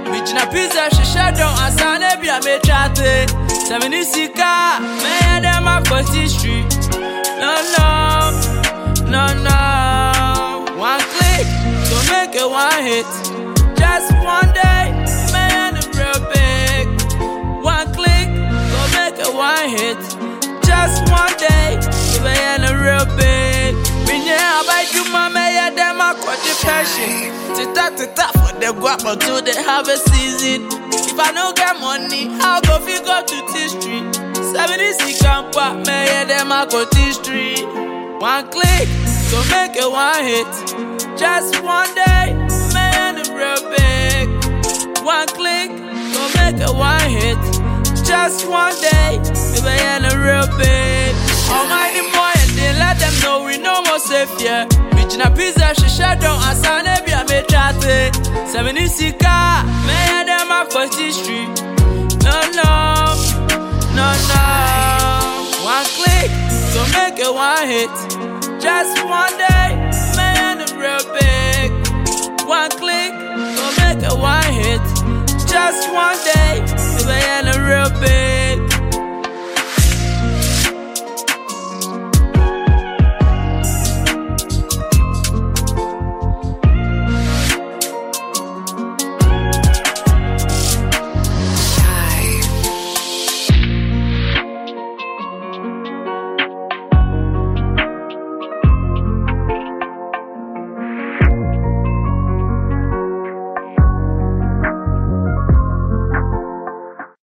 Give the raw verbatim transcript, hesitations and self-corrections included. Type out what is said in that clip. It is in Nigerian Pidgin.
Bijina pizza, she shut down as an ebia me chate. Seventy sika, me and them a Coty Street. No, no, no, no. One click, so make it one hit. Just one day, me and them real big. One click, so make it one hit. Just one day, so me and them real big. Minye abai juma me and them a Coty passion. Tita tita for the guap until they have a season. If I don't get money, I'll go figure to T Street. seventy-six campa, me and them a Coty Street. One click, so make it one hit. Just one day, me and them real big. One click, so make it one hit. Just one day, me and them real big. Almighty boy, and they let them know we no more safe here. Bijina pizza, she shut down as an ebia me chate. seventy-six car, me and them a Coty Street. No, no, no, no. One click, so make it one hit. Just one day, me and them real big. One click, so make it one hit.